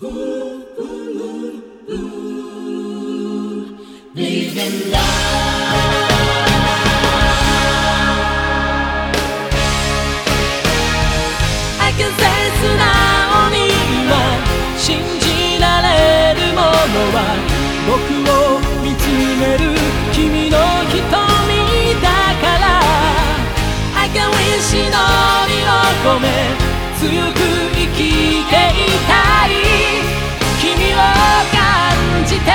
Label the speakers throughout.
Speaker 1: Living life I can say 素直に今信じられるものは僕を見つめる君の瞳だから I can wish 祈りを込め強く生きていたい君を感じて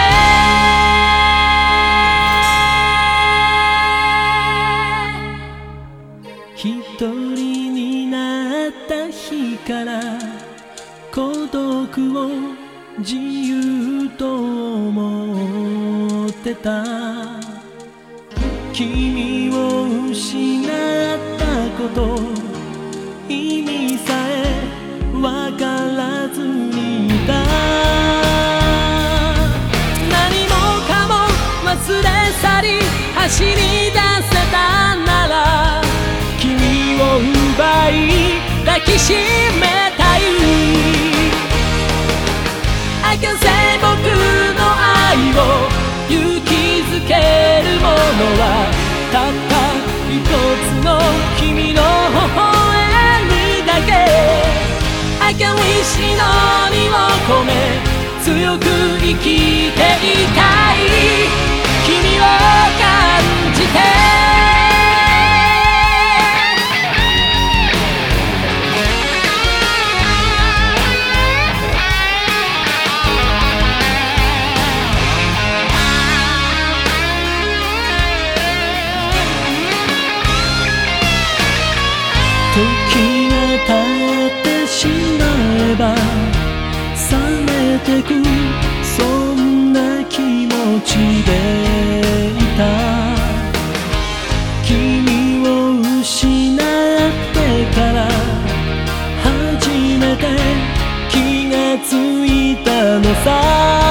Speaker 1: 一人になった日から孤独を自由と思ってた君を失ったこと意味さえわからずにいた何もかも忘れ去り走り出せたなら君を奪い抱きしめたい I can say 僕の愛を勇気づけるものはたった一つの君の微笑みだけ I can wish 祈りを込め強く生きていたい君を感じて時が経ってしまえば冷めてくそんな気持ちでいた君を失ってから初めて気がついたのさ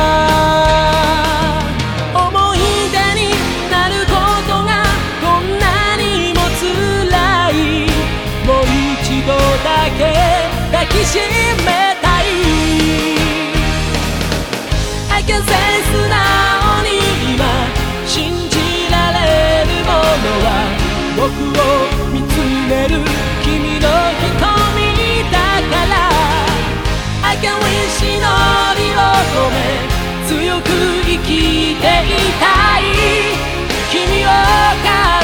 Speaker 1: 思い出になることがこんなにも辛いもう一度だけ抱きしめたい I can say 素直に今信じられるものは僕を見つめる君の瞳だから I can wish 祈りを込め強く生きていたい君を